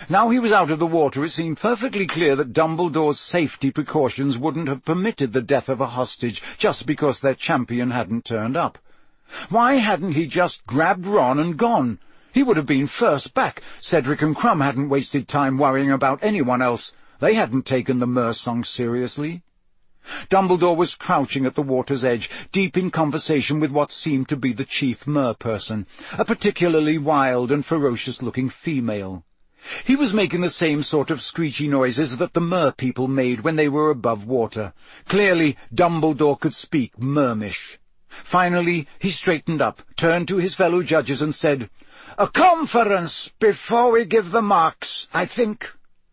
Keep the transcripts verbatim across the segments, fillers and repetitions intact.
Now he was out of the water, it seemed perfectly clear that Dumbledore's safety precautions wouldn't have permitted the death of a hostage just because their champion hadn't turned up. Why hadn't he just grabbed Ron and gone? He would have been first back. Cedric and Crumb hadn't wasted time worrying about anyone else. They hadn't taken the Mer song seriously. Dumbledore was crouching at the water's edge, deep in conversation with what seemed to be the chief Mer person, a particularly wild and ferocious-looking female. He was making the same sort of screechy noises that the Mer people made when they were above water. Clearly, Dumbledore could speak Mermish. Finally, he straightened up, turned to his fellow judges and said, "A conference before we give the marks, I think."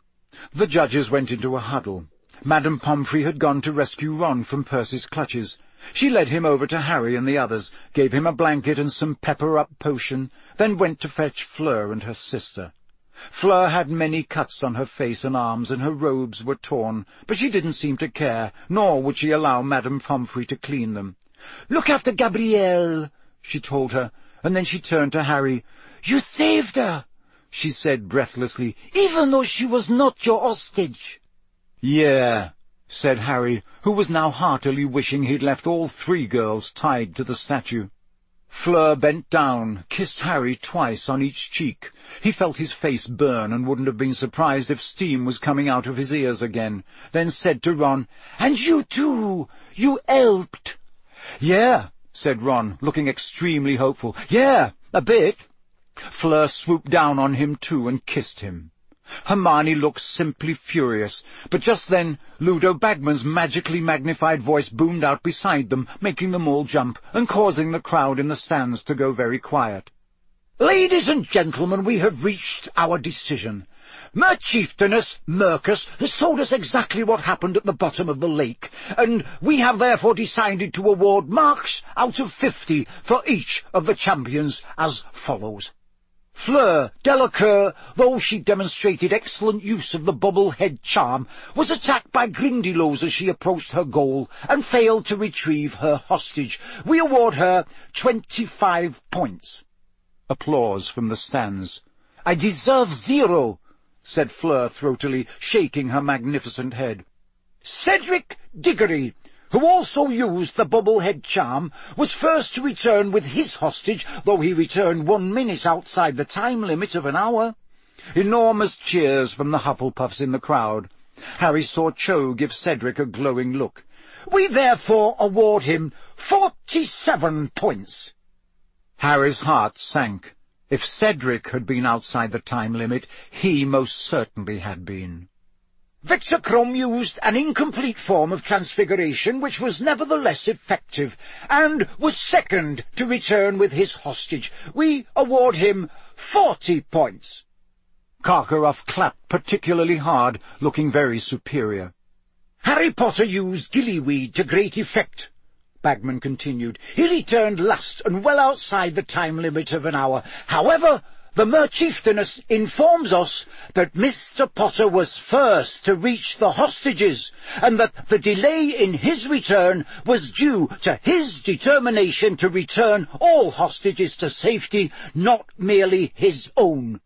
The judges went into a huddle. Madame Pomfrey had gone to rescue Ron from Percy's clutches. She led him over to Harry and the others, gave him a blanket and some pepper-up potion, then went to fetch Fleur and her sister. Fleur had many cuts on her face and arms, and her robes were torn, but she didn't seem to care, nor would she allow Madame Pomfrey to clean them. "Look after Gabrielle," she told her, and then she turned to Harry. "You saved her," she said breathlessly, "even though she was not your hostage." "Yeah," said Harry, who was now heartily wishing he'd left all three girls tied to the statue. Fleur bent down, kissed Harry twice on each cheek. He felt his face burn and wouldn't have been surprised if steam was coming out of his ears again, then said to Ron, "And you too, you helped." "Yeah," said Ron, looking extremely hopeful. "Yeah, a bit." Fleur swooped down on him too and kissed him. Hermione looked simply furious, but just then Ludo Bagman's magically magnified voice boomed out beside them, making them all jump, and causing the crowd in the stands to go very quiet. "Ladies and gentlemen, we have reached our decision. Merchieftainess Mercus has told us exactly what happened at the bottom of the lake, and we have therefore decided to award marks out of fifty for each of the champions as follows. Fleur Delacour, though she demonstrated excellent use of the bubble-head charm, was attacked by Grindylows as she approached her goal and failed to retrieve her hostage. We award her twenty-five points." Applause from the stands. "I deserve zero," said Fleur throatily, shaking her magnificent head. "Cedric Diggory, who also used the bubble-head charm, was first to return with his hostage, though he returned one minute outside the time limit of an hour." Enormous cheers from the Hufflepuffs in the crowd. Harry saw Cho give Cedric a glowing look. "We therefore award him forty-seven points." Harry's heart sank. If Cedric had been outside the time limit, he most certainly had been. Victor Krum used an incomplete form of transfiguration which was nevertheless effective, and was second to return with his hostage. We award him forty points. Karkaroff clapped particularly hard, looking very superior. "Harry Potter used gillyweed to great effect," Bagman continued. "He returned last and well outside the time limit of an hour. However, the Merchieftainess informs us that Mister Potter was first to reach the hostages, and that the delay in his return was due to his determination to return all hostages to safety, not merely his own."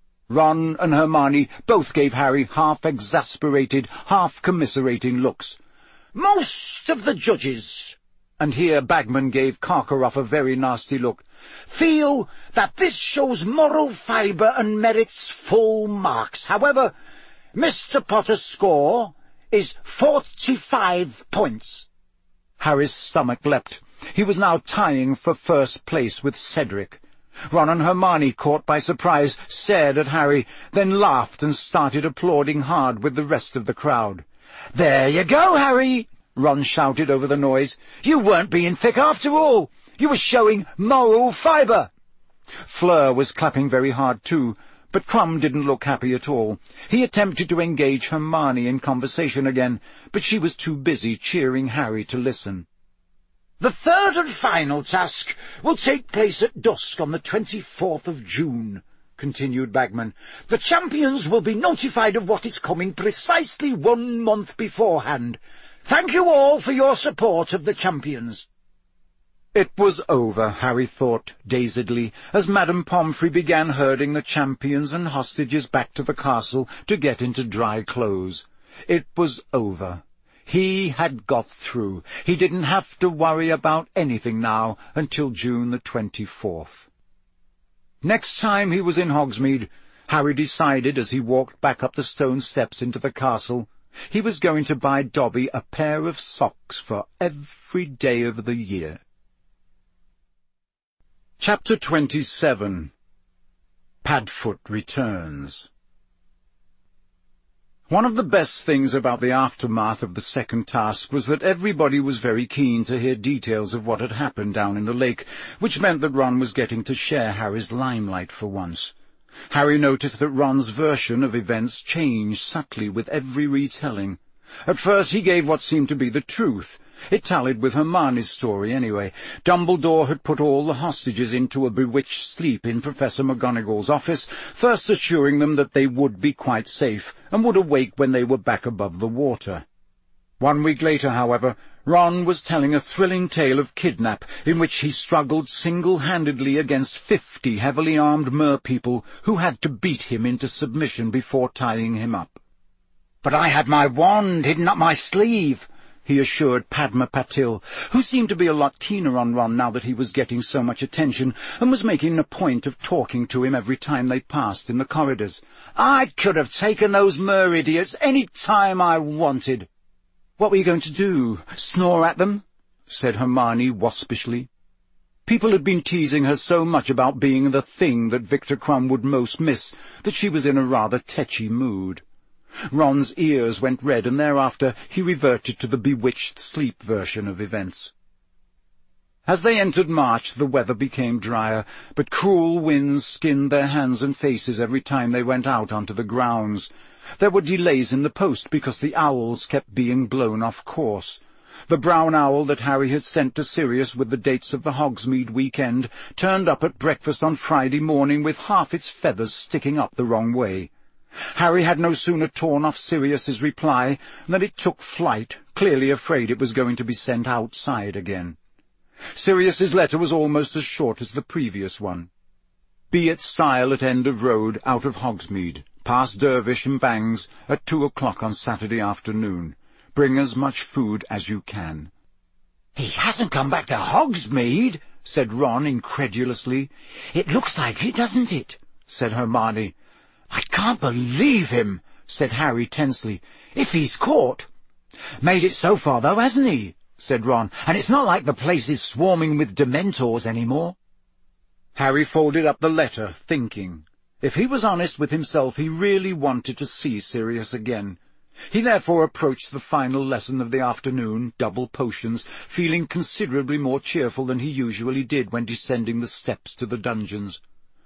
Ron and Hermione both gave Harry half-exasperated, half-commiserating looks. "Most of the judges," and here Bagman gave Karkaroff a very nasty look, "feel that this shows moral fibre and merits full marks. However, Mister Potter's score is forty-five points." Harry's stomach leapt. He was now tying for first place with Cedric. Ron and Hermione, caught by surprise, stared at Harry, then laughed and started applauding hard with the rest of the crowd. "There you go, Harry!" Ron shouted over the noise. "You weren't being thick after all. You were showing moral fibre." Fleur was clapping very hard too, but Crumb didn't look happy at all. He attempted to engage Hermione in conversation again, but she was too busy cheering Harry to listen. "The third and final task will take place at dusk on the twenty-fourth of June, continued Bagman. "The champions will be notified of what is coming precisely one month beforehand. Thank you all for your support of the champions." It was over, Harry thought dazedly, as Madame Pomfrey began herding the champions and hostages back to the castle to get into dry clothes. It was over. He had got through. He didn't have to worry about anything now until June the twenty-fourth. Next time he was in Hogsmeade, Harry decided as he walked back up the stone steps into the castle, he was going to buy Dobby a pair of socks for every day of the year. Chapter twenty-seven. Padfoot Returns. One of the best things about the aftermath of the second task was that everybody was very keen to hear details of what had happened down in the lake, which meant that Ron was getting to share Harry's limelight for once. Harry noticed that Ron's version of events changed subtly with every retelling. At first he gave what seemed to be the truth. It tallied with Hermione's story, anyway. Dumbledore had put all the hostages into a bewitched sleep in Professor McGonagall's office, first assuring them that they would be quite safe, and would awake when they were back above the water. One week later, however, Ron was telling a thrilling tale of kidnap, in which he struggled single-handedly against fifty heavily armed merpeople who had to beat him into submission before tying him up. "But I had my wand hidden up my sleeve," he assured Padma Patil, who seemed to be a lot keener on Ron now that he was getting so much attention, and was making a point of talking to him every time they passed in the corridors. "I could have taken those mer-idiots any time I wanted." "What were you going to do, snore at them?" said Hermione waspishly. People had been teasing her so much about being the thing that Victor Crumb would most miss that she was in a rather tetchy mood. Ron's ears went red, and thereafter he reverted to the bewitched sleep version of events. As they entered March, the weather became drier, but cruel winds skinned their hands and faces every time they went out onto the grounds. There were delays in the post because the owls kept being blown off course. The brown owl that Harry had sent to Sirius with the dates of the Hogsmeade weekend turned up at breakfast on Friday morning with half its feathers sticking up the wrong way. Harry had no sooner torn off Sirius's reply than it took flight, clearly afraid it was going to be sent outside again. Sirius's letter was almost as short as the previous one. "Be at Stile at End of Road, out of Hogsmeade, past Dervish and Bangs, at two o'clock on Saturday afternoon. Bring as much food as you can." "He hasn't come back to Hogsmeade," said Ron incredulously. "It looks like it, doesn't it?" said Hermione. "I can't believe him," said Harry tensely. "If he's caught—" "Made it so far, though, hasn't he?" said Ron. "And it's not like the place is swarming with Dementors anymore." Harry folded up the letter, thinking. If he was honest with himself, he really wanted to see Sirius again. He therefore approached the final lesson of the afternoon, double potions, feeling considerably more cheerful than he usually did when descending the steps to the dungeons.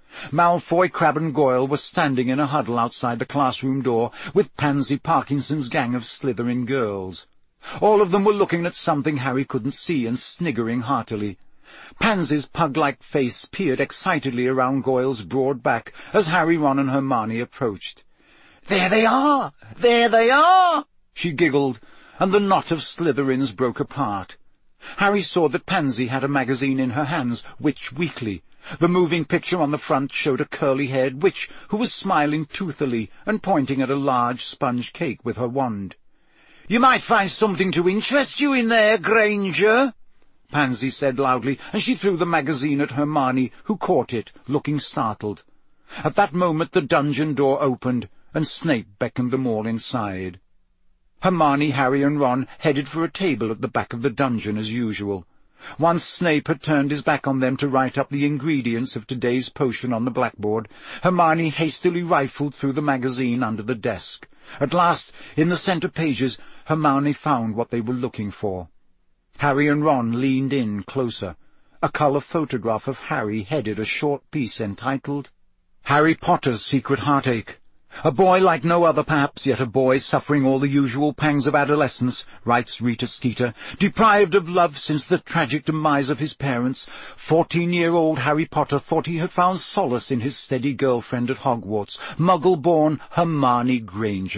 Malfoy, Crabbe and Goyle were standing in a huddle outside the classroom door with Pansy Parkinson's gang of Slytherin girls. All of them were looking at something Harry couldn't see and sniggering heartily. Pansy's pug-like face peered excitedly around Goyle's broad back as Harry, Ron and Hermione approached. "There they are! There they are!" she giggled, and the knot of Slytherins broke apart. Harry saw that Pansy had a magazine in her hands, Witch Weekly. The moving picture on the front showed a curly-haired witch who was smiling toothily and pointing at a large sponge cake with her wand. "You might find something to interest you in there, Granger," Pansy said loudly, and she threw the magazine at Hermione, who caught it, looking startled. At that moment the dungeon door opened, and Snape beckoned them all inside. Hermione, Harry and Ron headed for a table at the back of the dungeon as usual. Once Snape had turned his back on them to write up the ingredients of today's potion on the blackboard, Hermione hastily rifled through the magazine under the desk. At last, in the centre pages, Hermione found what they were looking for. Harry and Ron leaned in closer. A colour photograph of Harry headed a short piece entitled, "Harry Potter's Secret Heartache. A boy like no other, perhaps, yet a boy suffering all the usual pangs of adolescence," writes Rita Skeeter, "deprived of love since the tragic demise of his parents, fourteen-year-old Harry Potter thought he had found solace in his steady girlfriend at Hogwarts, Muggle-born Hermione Granger.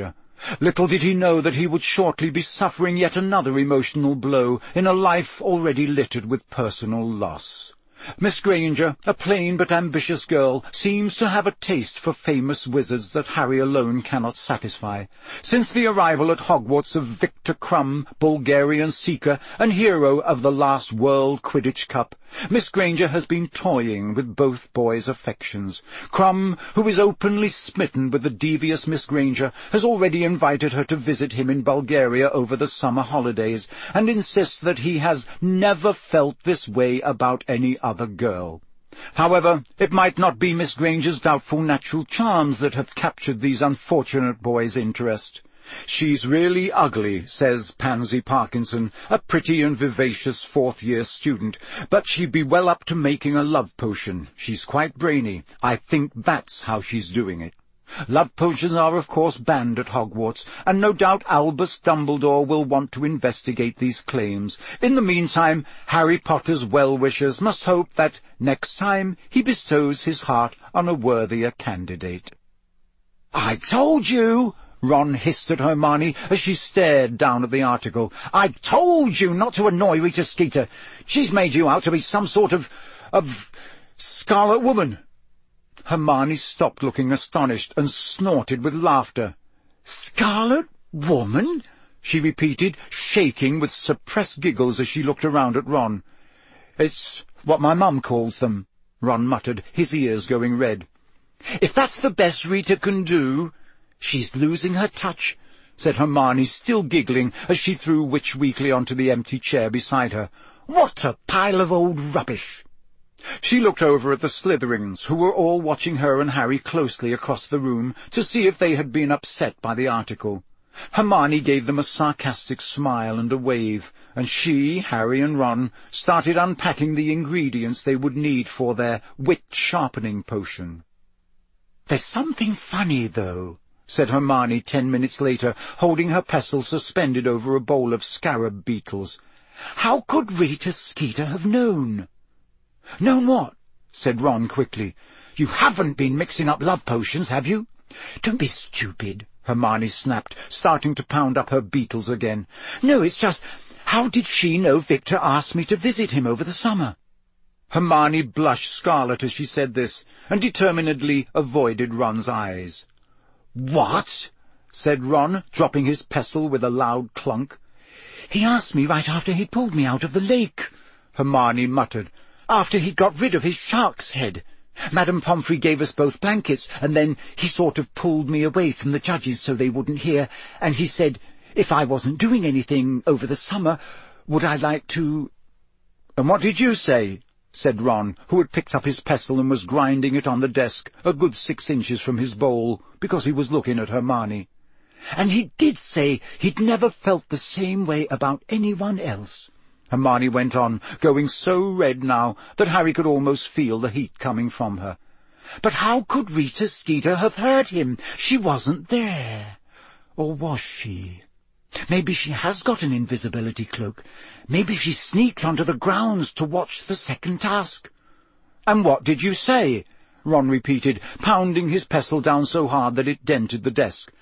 Little did he know that he would shortly be suffering yet another emotional blow in a life already littered with personal loss. Miss Granger, a plain but ambitious girl, seems to have a taste for famous wizards that Harry alone cannot satisfy. Since the arrival at Hogwarts of Victor Crumb, Bulgarian seeker and hero of the last World Quidditch Cup, Miss Granger has been toying with both boys' affections. Crumb, who is openly smitten with the devious Miss Granger, has already invited her to visit him in Bulgaria over the summer holidays, and insists that he has never felt this way about any other girl. However, it might not be Miss Granger's doubtful natural charms that have captured these unfortunate boys' interest. "She's really ugly," says Pansy Parkinson, a pretty and vivacious fourth-year student, "but she'd be well up to making a love potion. She's quite brainy. I think that's how she's doing it." Love potions are, of course, banned at Hogwarts, and no doubt Albus Dumbledore will want to investigate these claims. In the meantime, Harry Potter's well-wishers must hope that next time he bestows his heart on a worthier candidate. "I told you!" Ron hissed at Hermione as she stared down at the article. "I told you not to annoy Rita Skeeter. She's made you out to be some sort of... of... Scarlet Woman." Hermione stopped looking astonished and snorted with laughter. "Scarlet Woman?" she repeated, shaking with suppressed giggles as she looked around at Ron. "It's what my mum calls them," Ron muttered, his ears going red. "If that's the best Rita can do—" "She's losing her touch," said Hermione, still giggling, as she threw Witch Weekly onto the empty chair beside her. "What a pile of old rubbish!" She looked over at the Slytherins, who were all watching her and Harry closely across the room to see if they had been upset by the article. Hermione gave them a sarcastic smile and a wave, and she, Harry and Ron started unpacking the ingredients they would need for their wit-sharpening potion. "There's something funny, though," said Hermione ten minutes later, holding her pestle suspended over a bowl of scarab beetles. "How could Rita Skeeter have known?" "Known what?" said Ron quickly. "You haven't been mixing up love potions, have you?" "Don't be stupid," Hermione snapped, starting to pound up her beetles again. "No, it's just, how did she know Victor asked me to visit him over the summer?" Hermione blushed scarlet as she said this, and determinedly avoided Ron's eyes. "What?" said Ron, dropping his pestle with a loud clunk. "He asked me right after he'd pulled me out of the lake," Hermione muttered, "after he'd got rid of his shark's head. Madame Pomfrey gave us both blankets, and then he sort of pulled me away from the judges so they wouldn't hear, and he said, if I wasn't doing anything over the summer, would I like to—" "And what did you say?" said Ron, who had picked up his pestle and was grinding it on the desk, a good six inches from his bowl, because he was looking at Hermione. "And he did say he'd never felt the same way about anyone else," Hermione went on, going so red now that Harry could almost feel the heat coming from her. "But how could Rita Skeeter have heard him? She wasn't there. Or was she? Maybe she has got an invisibility cloak. Maybe she sneaked onto the grounds to watch the second task." "And what did you say?" Ron repeated, pounding his pestle down so hard that it dented the desk.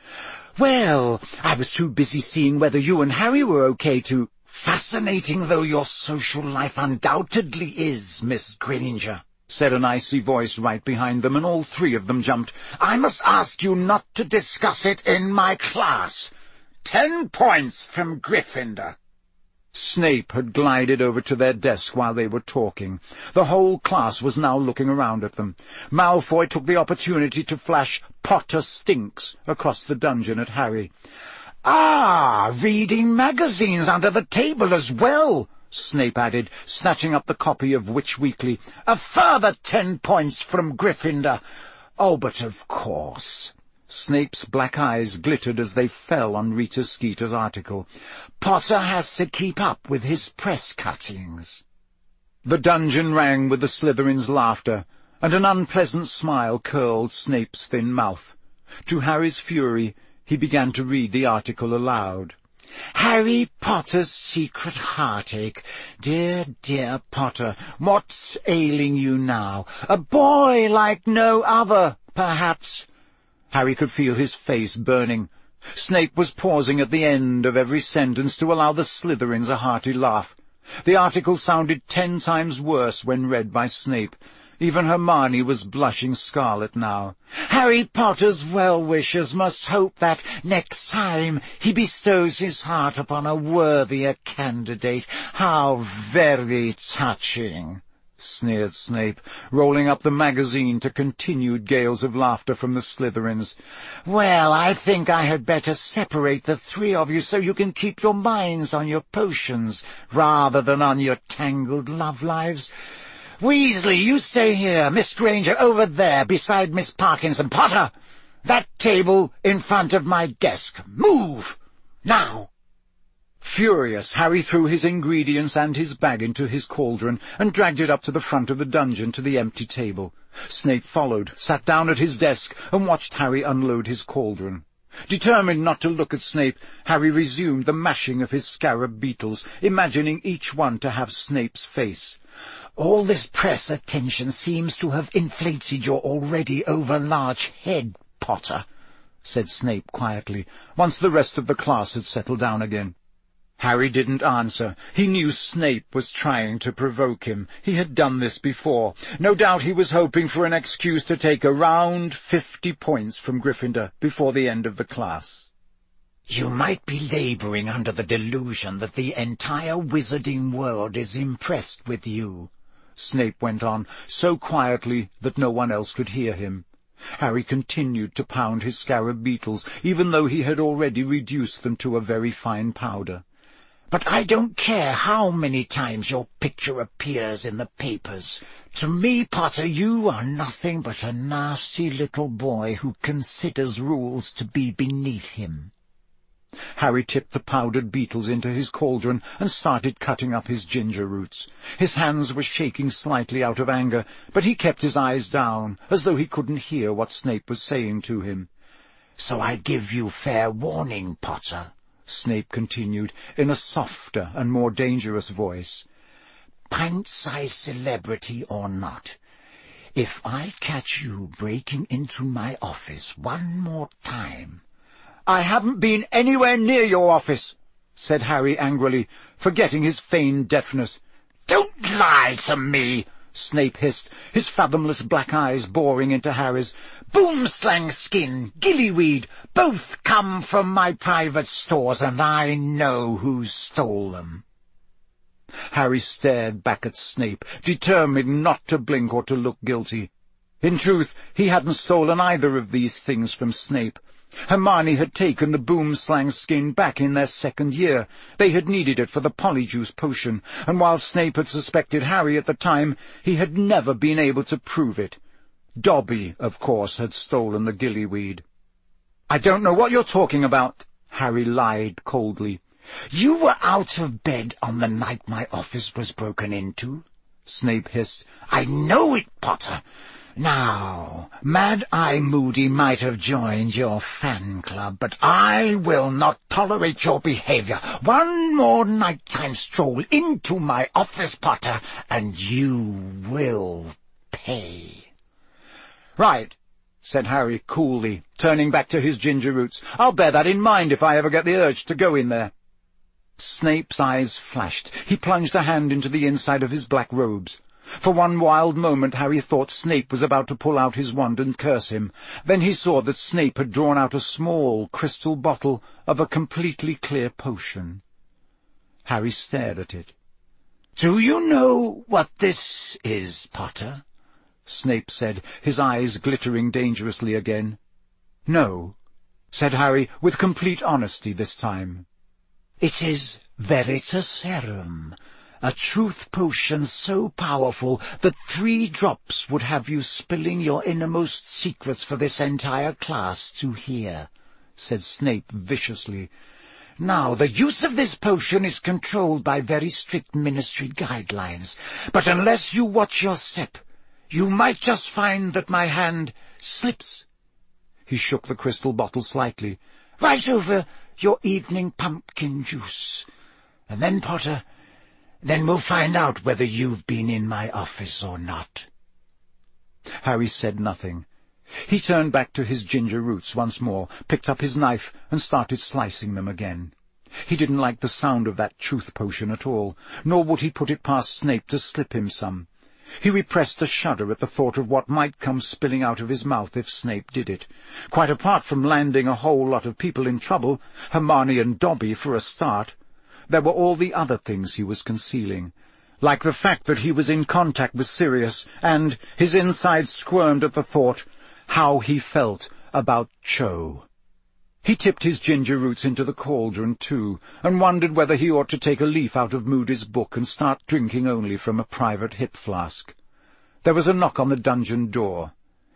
"Well, I was too busy seeing whether you and Harry were okay to—" "Fascinating though your social life undoubtedly is, Miss Granger," said an icy voice right behind them, and all three of them jumped. "I must ask you not to discuss it in my class. Ten points from Gryffindor." Snape had glided over to their desk while they were talking. The whole class was now looking around at them. Malfoy took the opportunity to flash "Potter stinks" across the dungeon at Harry. "Ah, reading magazines under the table as well," Snape added, snatching up the copy of Witch Weekly. "A further ten points from Gryffindor. Oh, but of course—" Snape's black eyes glittered as they fell on Rita Skeeter's article. "Potter has to keep up with his press cuttings." The dungeon rang with the Slytherin's laughter, and an unpleasant smile curled Snape's thin mouth. To Harry's fury, he began to read the article aloud. "Harry Potter's secret heartache. Dear, dear Potter, what's ailing you now? A boy like no other, perhaps." Harry could feel his face burning. Snape was pausing at the end of every sentence to allow the Slytherins a hearty laugh. The article sounded ten times worse when read by Snape. Even Hermione was blushing scarlet now. "Harry Potter's well-wishers must hope that next time he bestows his heart upon a worthier candidate. How very touching," sneered Snape, rolling up the magazine to continued gales of laughter from the Slytherins. "Well, I think I had better separate the three of you so you can keep your minds on your potions rather than on your tangled love lives. Weasley, you stay here. Miss Granger, over there, beside Miss Parkinson. Potter, that table in front of my desk. Move! Now!" Furious, Harry threw his ingredients and his bag into his cauldron and dragged it up to the front of the dungeon to the empty table. Snape followed, sat down at his desk, and watched Harry unload his cauldron. Determined not to look at Snape, Harry resumed the mashing of his scarab beetles, imagining each one to have Snape's face. "All this press attention seems to have inflated your already over-large head, Potter," said Snape quietly, once the rest of the class had settled down again. Harry didn't answer. He knew Snape was trying to provoke him. He had done this before. No doubt he was hoping for an excuse to take around fifty points from Gryffindor before the end of the class. "You might be labouring under the delusion that the entire wizarding world is impressed with you," Snape went on, so quietly that no one else could hear him. Harry continued to pound his scarab beetles, even though he had already reduced them to a very fine powder. "But I don't care how many times your picture appears in the papers. To me, Potter, you are nothing but a nasty little boy who considers rules to be beneath him." Harry tipped the powdered beetles into his cauldron and started cutting up his ginger roots. His hands were shaking slightly out of anger, but he kept his eyes down, as though he couldn't hear what Snape was saying to him. "So I give you fair warning, Potter," Snape continued, in a softer and more dangerous voice. "Pint-sized celebrity or not, if I catch you breaking into my office one more time—" "I haven't been anywhere near your office," said Harry angrily, forgetting his feigned deafness. "Don't lie to me," Snape hissed, his fathomless black eyes boring into Harry's. "Boomslang skin, gillyweed, both come from my private stores, and I know who stole them." Harry stared back at Snape, determined not to blink or to look guilty. In truth, he hadn't stolen either of these things from Snape. Hermione had taken the boomslang skin back in their second year. They had needed it for the polyjuice potion, and while Snape had suspected Harry at the time, he had never been able to prove it. Dobby, of course, had stolen the gillyweed. "I don't know what you're talking about," Harry lied coldly. "You were out of bed on the night my office was broken into," Snape hissed. "I know it, Potter. Now, Mad-Eye Moody might have joined your fan club, but I will not tolerate your behaviour. One more nighttime stroll into my office, Potter, and you will pay." "Right," said Harry coolly, turning back to his ginger roots. "I'll bear that in mind if I ever get the urge to go in there." Snape's eyes flashed. He plunged a hand into the inside of his black robes. For one wild moment Harry thought Snape was about to pull out his wand and curse him. Then he saw that Snape had drawn out a small crystal bottle of a completely clear potion. Harry stared at it. "Do you know what this is, Potter?" Snape said, his eyes glittering dangerously again. "No," said Harry, with complete honesty this time. "It is Veritaserum, a truth potion so powerful that three drops would have you spilling your innermost secrets for this entire class to hear," said Snape viciously. "Now, the use of this potion is controlled by very strict ministry guidelines, but unless you watch your step, you might just find that my hand slips." He shook the crystal bottle slightly. "Right over your evening pumpkin juice. And then, Potter, then we'll find out whether you've been in my office or not." Harry said nothing. He turned back to his ginger roots once more, picked up his knife, and started slicing them again. He didn't like the sound of that truth potion at all, nor would he put it past Snape to slip him some. He repressed a shudder at the thought of what might come spilling out of his mouth if Snape did it. Quite apart from landing a whole lot of people in trouble, Hermione and Dobby for a start, there were all the other things he was concealing, like the fact that he was in contact with Sirius, and, his insides squirmed at the thought, how he felt about Cho. He tipped his ginger roots into the cauldron, too, and wondered whether he ought to take a leaf out of Moody's book and start drinking only from a private hip flask. There was a knock on the dungeon door.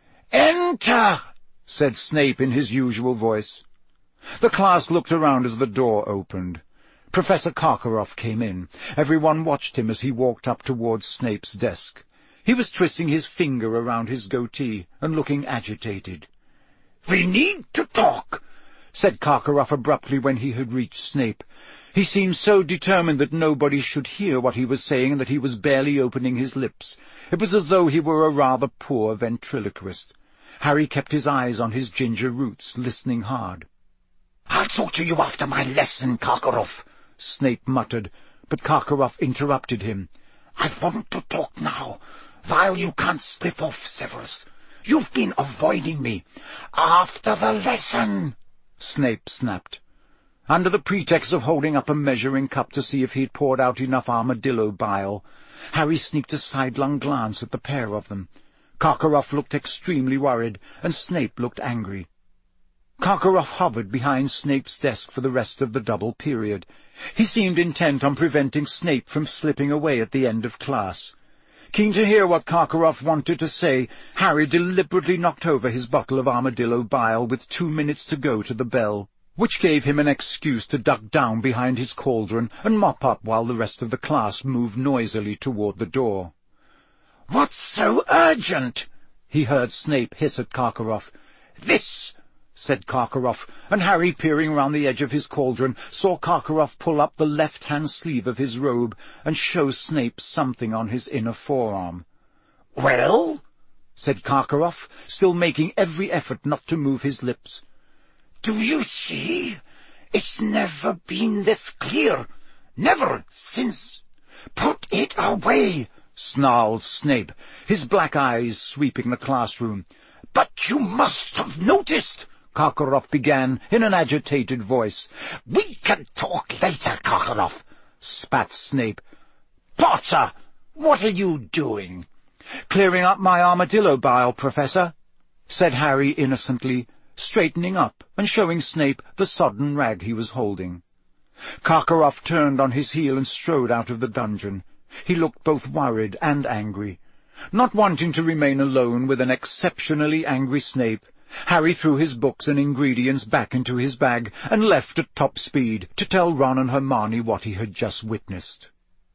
"Enter!" said Snape in his usual voice. The class looked around as the door opened. Professor Karkaroff came in. Everyone watched him as he walked up towards Snape's desk. He was twisting his finger around his goatee and looking agitated. "We need to talk," said Karkaroff abruptly when he had reached Snape. He seemed so determined that nobody should hear what he was saying that he was barely opening his lips. It was as though he were a rather poor ventriloquist. Harry kept his eyes on his ginger roots, listening hard. "I'll talk to you after my lesson, Karkaroff," Snape muttered, but Karkaroff interrupted him. "I want to talk now, while you can't slip off, Severus. You've been avoiding me. After the lesson," Snape snapped. Under the pretext of holding up a measuring cup to see if he'd poured out enough armadillo bile, Harry sneaked a sidelong glance at the pair of them. Karkaroff looked extremely worried, and Snape looked angry. Karkaroff hovered behind Snape's desk for the rest of the double period. He seemed intent on preventing Snape from slipping away at the end of class. Keen to hear what Karkaroff wanted to say, Harry deliberately knocked over his bottle of armadillo bile with two minutes to go to the bell, which gave him an excuse to duck down behind his cauldron and mop up while the rest of the class moved noisily toward the door. "What's so urgent?" he heard Snape hiss at Karkaroff. "This," said Karkaroff, and Harry, peering round the edge of his cauldron, saw Karkaroff pull up the left-hand sleeve of his robe and show Snape something on his inner forearm. "Well?" said Karkaroff, still making every effort not to move his lips. "Do you see? It's never been this clear. Never since—" "Put it away!" snarled Snape, his black eyes sweeping the classroom. "But you must have noticed," Karkaroff began in an agitated voice. "We can talk later, Karkaroff," spat Snape. "Potter, what are you doing?" "Clearing up my armadillo bile, Professor," said Harry innocently, straightening up and showing Snape the sodden rag he was holding. Karkaroff turned on his heel and strode out of the dungeon. He looked both worried and angry. Not wanting to remain alone with an exceptionally angry Snape, Harry threw his books and ingredients back into his bag and left at top speed to tell Ron and Hermione what he had just witnessed.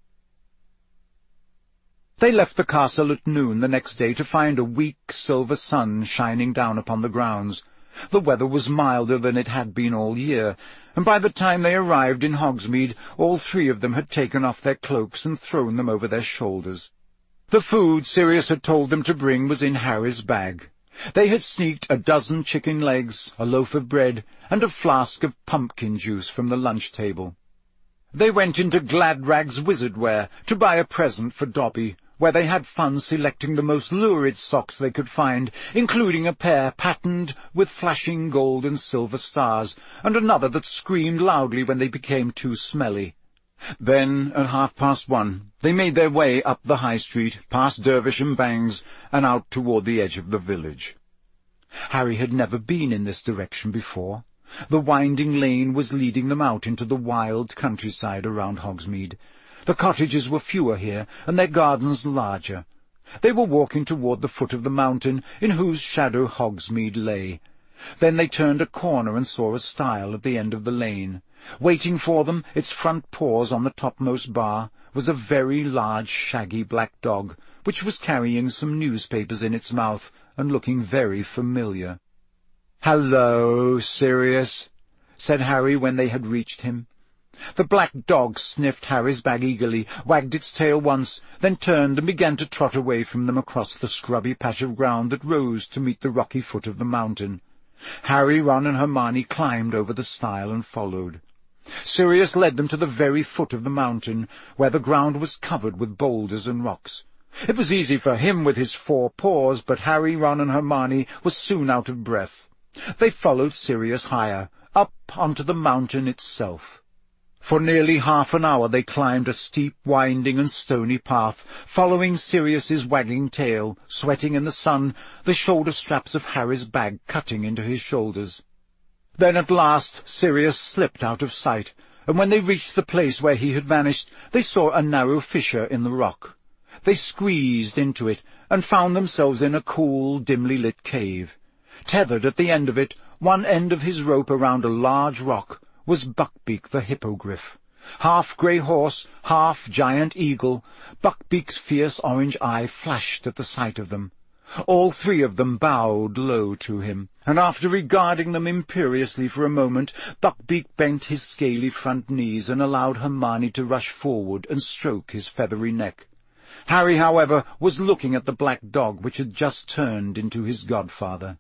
They left the castle at noon the next day to find a weak silver sun shining down upon the grounds. The weather was milder than it had been all year, and by the time they arrived in Hogsmeade, all three of them had taken off their cloaks and thrown them over their shoulders. The food Sirius had told them to bring was in Harry's bag. They had sneaked a dozen chicken legs, a loaf of bread, and a flask of pumpkin juice from the lunch table. They went into Gladrag's Wizardwear to buy a present for Dobby, where they had fun selecting the most lurid socks they could find, including a pair patterned with flashing gold and silver stars, and another that screamed loudly when they became too smelly. Then, at half-past one, they made their way up the High Street, past Dervish and Bangs, and out toward the edge of the village. Harry had never been in this direction before. The winding lane was leading them out into the wild countryside around Hogsmeade. The cottages were fewer here, and their gardens larger. They were walking toward the foot of the mountain, in whose shadow Hogsmeade lay. Then they turned a corner and saw a stile at the end of the lane. Waiting for them, its front paws on the topmost bar, was a very large, shaggy black dog, which was carrying some newspapers in its mouth and looking very familiar. "Hello, Sirius," said Harry when they had reached him. The black dog sniffed Harry's bag eagerly, wagged its tail once, then turned and began to trot away from them across the scrubby patch of ground that rose to meet the rocky foot of the mountain. Harry, Ron, and Hermione climbed over the stile and followed. Sirius led them to the very foot of the mountain, where the ground was covered with boulders and rocks. It was easy for him with his four paws, but Harry, Ron, and Hermione were soon out of breath. They followed Sirius higher, up onto the mountain itself. For nearly half an hour they climbed a steep, winding and stony path, following Sirius's wagging tail, sweating in the sun, the shoulder straps of Harry's bag cutting into his shoulders. Then at last Sirius slipped out of sight, and when they reached the place where he had vanished, they saw a narrow fissure in the rock. They squeezed into it, and found themselves in a cool, dimly lit cave. Tethered at the end of it, one end of his rope around a large rock, was Buckbeak the hippogriff. Half grey horse, half giant eagle, Buckbeak's fierce orange eye flashed at the sight of them. All three of them bowed low to him, and after regarding them imperiously for a moment, Buckbeak bent his scaly front knees and allowed Hermione to rush forward and stroke his feathery neck. Harry, however, was looking at the black dog which had just turned into his godfather.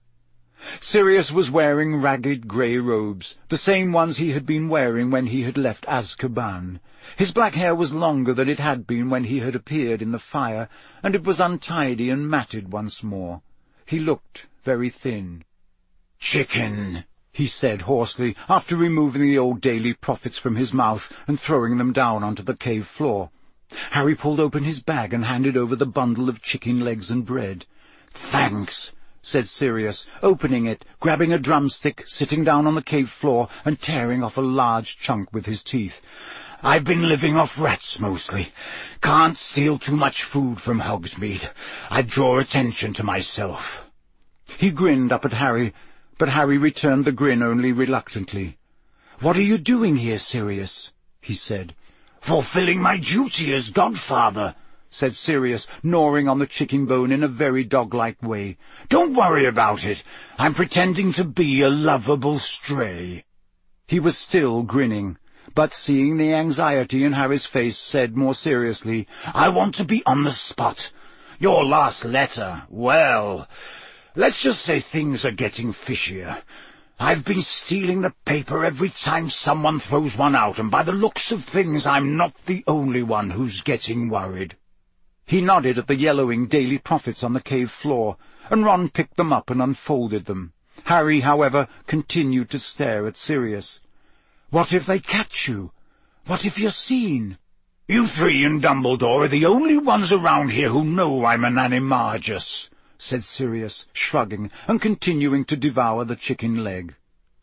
Sirius was wearing ragged grey robes, the same ones he had been wearing when he had left Azkaban. His black hair was longer than it had been when he had appeared in the fire, and it was untidy and matted once more. He looked very thin. "Chicken," he said hoarsely, after removing the old Daily Prophets from his mouth and throwing them down onto the cave floor. Harry pulled open his bag and handed over the bundle of chicken legs and bread. "Thanks," said Sirius, opening it, grabbing a drumstick, sitting down on the cave floor, and tearing off a large chunk with his teeth. "I've been living off rats mostly. Can't steal too much food from Hogsmeade. I'd draw attention to myself." He grinned up at Harry, but Harry returned the grin only reluctantly. "What are you doing here, Sirius?" he said. "Fulfilling my duty as godfather," said Sirius, gnawing on the chicken bone in a very dog-like way. "Don't worry about it. I'm pretending to be a lovable stray." He was still grinning, but seeing the anxiety in Harry's face, said more seriously, "I want to be on the spot. Your last letter, well, let's just say things are getting fishier. I've been stealing the paper every time someone throws one out, and by the looks of things I'm not the only one who's getting worried." He nodded at the yellowing Daily Prophets on the cave floor, and Ron picked them up and unfolded them. Harry, however, continued to stare at Sirius. "What if they catch you? What if you're seen?" "You three and Dumbledore are the only ones around here who know I'm an animagus," said Sirius, shrugging and continuing to devour the chicken leg.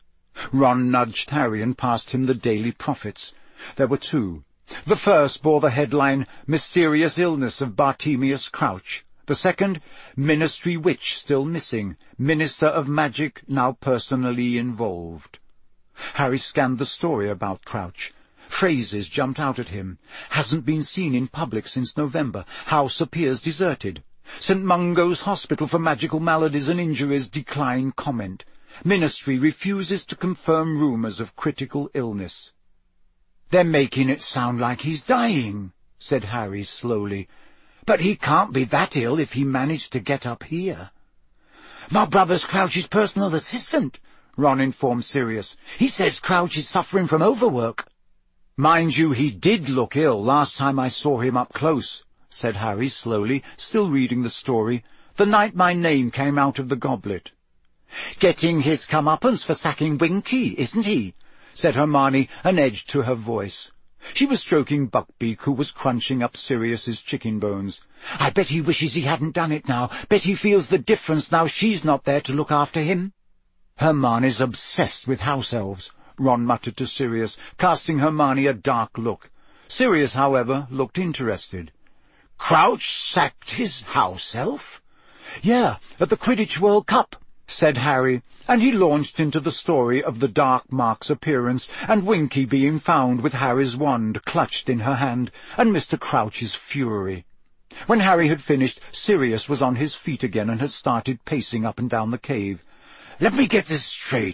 Ron nudged Harry and passed him the Daily Prophets. There were two. The first bore the headline, "Mysterious Illness of Bartemius Crouch." The second, "Ministry Witch Still Missing. Minister of Magic Now Personally Involved." Harry scanned the story about Crouch. Phrases jumped out at him. "Hasn't been seen in public since November. House appears deserted. Saint Mungo's Hospital for Magical Maladies and Injuries decline comment. Ministry refuses to confirm rumours of critical illness." "They're making it sound like he's dying," said Harry slowly. "But he can't be that ill if he managed to get up here." "My brother's Crouch's personal assistant," Ron informed Sirius. "He says Crouch is suffering from overwork." "Mind you, he did look ill last time I saw him up close," said Harry slowly, still reading the story, "the night my name came out of the goblet." "Getting his comeuppance for sacking Winky, isn't he?" said Hermione, an edge to her voice. She was stroking Buckbeak, who was crunching up Sirius's chicken bones. "I bet he wishes he hadn't done it now. Bet he feels the difference now she's not there to look after him." "Hermione's obsessed with house elves," Ron muttered to Sirius, casting Hermione a dark look. Sirius, however, looked interested. "Crouch sacked his house elf?" "Yeah, at the Quidditch World Cup," said Harry, and he launched into the story of the Dark Mark's appearance, and Winky being found with Harry's wand clutched in her hand, and Mister Crouch's fury. When Harry had finished, Sirius was on his feet again and had started pacing up and down the cave. "Let me get this straight,"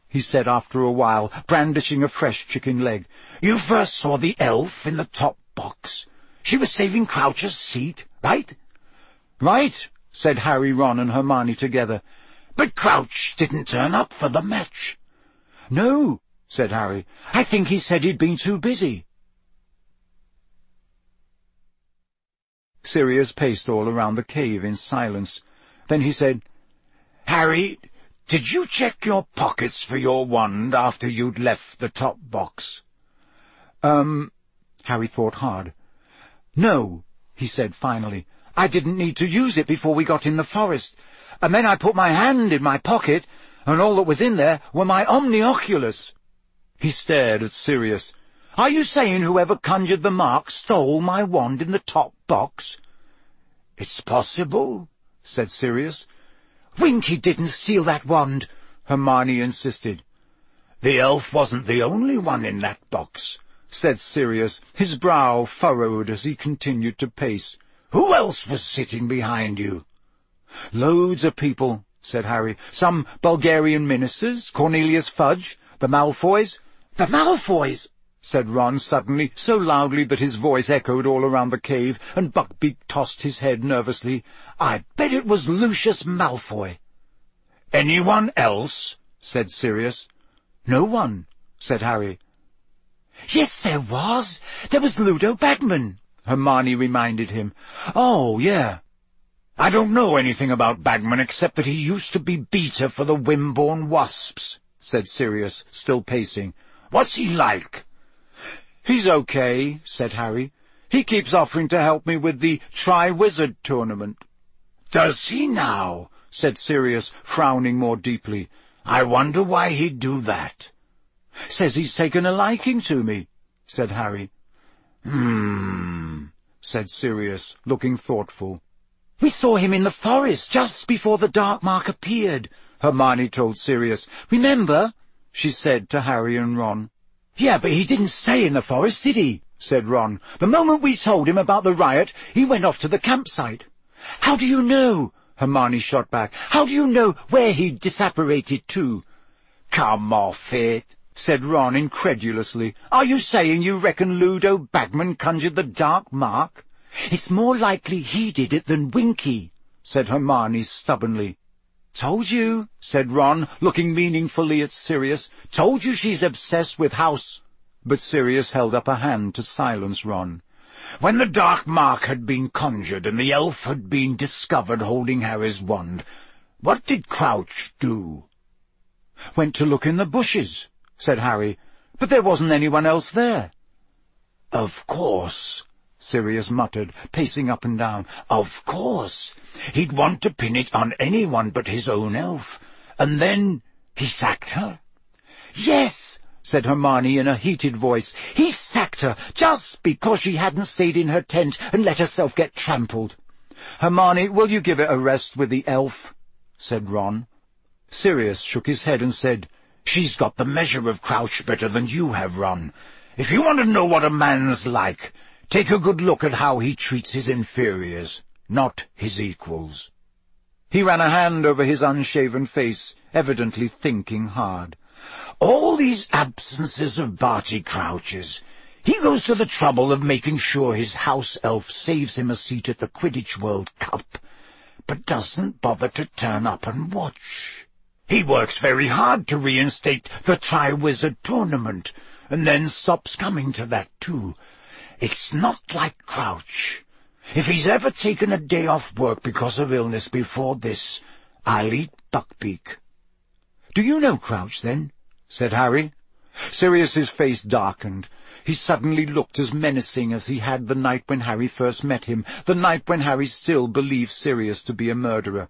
he said after a while, brandishing a fresh chicken leg. "You first saw the elf in the top box. She was saving Crouch's seat, right?" "Right," said Harry, Ron and Hermione together. "But Crouch didn't turn up for the match." "No," said Harry. "I think he said he'd been too busy." Sirius paced all around the cave in silence. Then he said, "Harry, did you check your pockets for your wand after you'd left the top box?" Um, Harry thought hard. "No," he said finally. "I didn't need to use it before we got in the forest. And then I put my hand in my pocket, and all that was in there were my omnioculars." He stared at Sirius. "Are you saying whoever conjured the mark stole my wand in the top box?" "It's possible," said Sirius. "Winky didn't steal that wand," Hermione insisted. "The elf wasn't the only one in that box," said Sirius, his brow furrowed as he continued to pace. "Who else was sitting behind you?" "Loads of people," said Harry. "Some Bulgarian ministers, Cornelius Fudge, the Malfoys." "The Malfoys!" said Ron suddenly, so loudly that his voice echoed all around the cave, and Buckbeak tossed his head nervously. "I bet it was Lucius Malfoy." "Anyone else?" said Sirius. "No one," said Harry. "Yes, there was. There was Ludo Bagman," Hermione reminded him. "Oh, yeah. I don't know anything about Bagman except that he used to be beater for the Wimborne Wasps," said Sirius, still pacing. "What's he like?" "He's okay," said Harry. "He keeps offering to help me with the Tri-Wizard tournament." "Does he now?" said Sirius, frowning more deeply. "I wonder why he'd do that." "Says he's taken a liking to me," said Harry. "Hmm," said Sirius, looking thoughtful. "We saw him in the forest just before the Dark Mark appeared," Hermione told Sirius. "Remember?" she said to Harry and Ron. "Yeah, but he didn't stay in the forest, did he?" said Ron. "The moment we told him about the riot, he went off to the campsite." "How do you know?" Hermione shot back. "How do you know where he disapparated to?" "Come off it," said Ron incredulously. "Are you saying you reckon Ludo Bagman conjured the Dark Mark?" "It's more likely he did it than Winky," said Hermione stubbornly. "Told you," said Ron, looking meaningfully at Sirius. "Told you she's obsessed with House." But Sirius held up a hand to silence Ron. "When the Dark Mark had been conjured and the elf had been discovered holding Harry's wand, what did Crouch do?" "Went to look in the bushes," said Harry. "But there wasn't anyone else there." "Of course," Sirius muttered, pacing up and down. "Of course. He'd want to pin it on anyone but his own elf. And then he sacked her." "Yes," said Hermione in a heated voice. "He sacked her just because she hadn't stayed in her tent and let herself get trampled." "Hermione, will you give it a rest with the elf?" said Ron. Sirius shook his head and said, "She's got the measure of Crouch better than you have, Ron. If you want to know what a man's like, take a good look at how he treats his inferiors, not his equals." He ran a hand over his unshaven face, evidently thinking hard. "All these absences of Barty Crouch's. He goes to the trouble of making sure his house elf saves him a seat at the Quidditch World Cup, but doesn't bother to turn up and watch. He works very hard to reinstate the Tri-Wizard tournament, and then stops coming to that too. It's not like Crouch. If he's ever taken a day off work because of illness before this, I'll eat Buckbeak." "Do you know Crouch, then?" said Harry. Sirius's face darkened. He suddenly looked as menacing as he had the night when Harry first met him, the night when Harry still believed Sirius to be a murderer.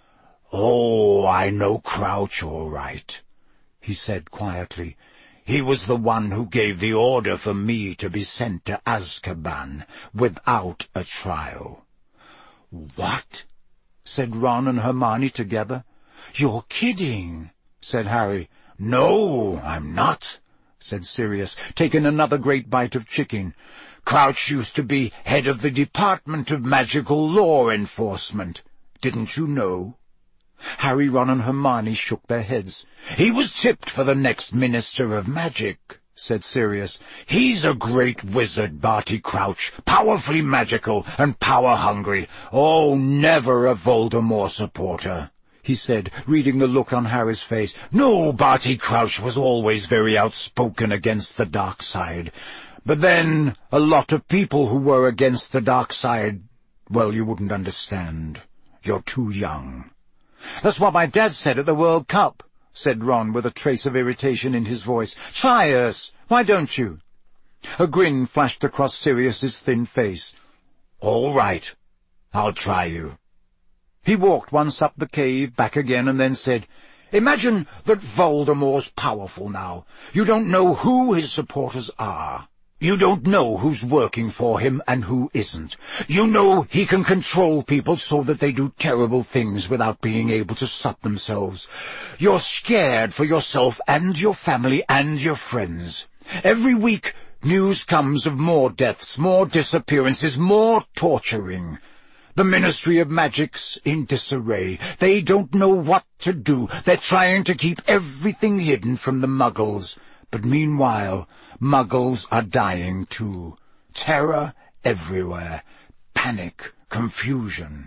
"Oh, I know Crouch all right," he said quietly. "He was the one who gave the order for me to be sent to Azkaban without a trial." "What?" said Ron and Hermione together. "You're kidding," said Harry. "No, I'm not," said Sirius, taking another great bite of chicken. "Crouch used to be head of the Department of Magical Law Enforcement. Didn't you know?" Harry, Ron, and Hermione shook their heads. "He was tipped for the next Minister of Magic," said Sirius. "He's a great wizard, Barty Crouch, powerfully magical and power-hungry. Oh, never a Voldemort supporter," he said, reading the look on Harry's face. "No, Barty Crouch was always very outspoken against the dark side. But then, a lot of people who were against the dark side, well, you wouldn't understand. You're too young." "That's what my dad said at the World Cup," said Ron, with a trace of irritation in his voice. "Try us. Why don't you?" A grin flashed across Sirius's thin face. "All right. I'll try you." He walked once up the cave, back again, and then said, "Imagine that Voldemort's powerful now. You don't know who his supporters are. You don't know who's working for him and who isn't. You know he can control people so that they do terrible things without being able to stop themselves. You're scared for yourself and your family and your friends. Every week news comes of more deaths, more disappearances, more torturing. The Ministry of Magic's in disarray. They don't know what to do. They're trying to keep everything hidden from the Muggles. But meanwhile, Muggles are dying too. Terror everywhere. Panic, confusion.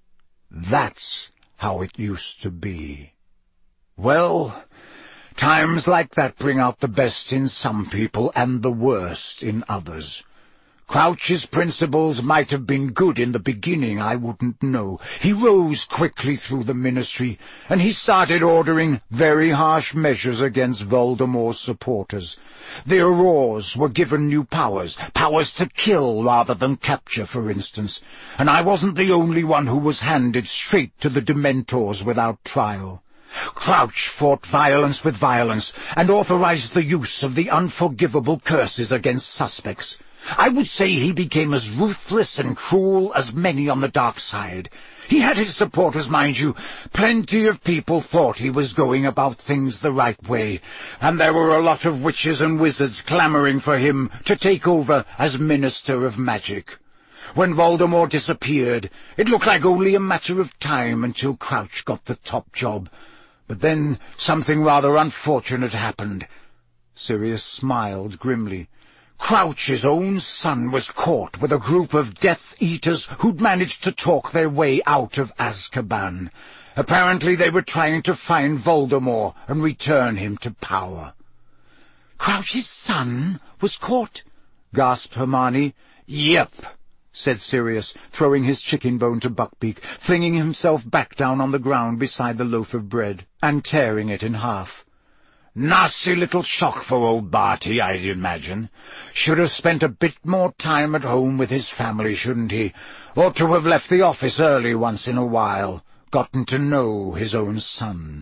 That's how it used to be. Well, times like that bring out the best in some people and the worst in others. Crouch's principles might have been good in the beginning, I wouldn't know. He rose quickly through the Ministry, and he started ordering very harsh measures against Voldemort's supporters. The Aurors were given new powers, powers to kill rather than capture, for instance, and I wasn't the only one who was handed straight to the Dementors without trial. Crouch fought violence with violence, and authorized the use of the unforgivable curses against suspects. I would say he became as ruthless and cruel as many on the dark side. He had his supporters, mind you. Plenty of people thought he was going about things the right way, and there were a lot of witches and wizards clamoring for him to take over as Minister of Magic. When Voldemort disappeared, it looked like only a matter of time until Crouch got the top job. But then something rather unfortunate happened." Sirius smiled grimly. "Crouch's own son was caught with a group of Death Eaters who'd managed to talk their way out of Azkaban. Apparently they were trying to find Voldemort and return him to power." "Crouch's son was caught?" gasped Hermione. "Yep," said Sirius, throwing his chicken bone to Buckbeak, flinging himself back down on the ground beside the loaf of bread, and tearing it in half. "Nasty little shock for old Barty, I'd imagine. Should have spent a bit more time at home with his family, shouldn't he? Ought to have left the office early once in a while, gotten to know his own son."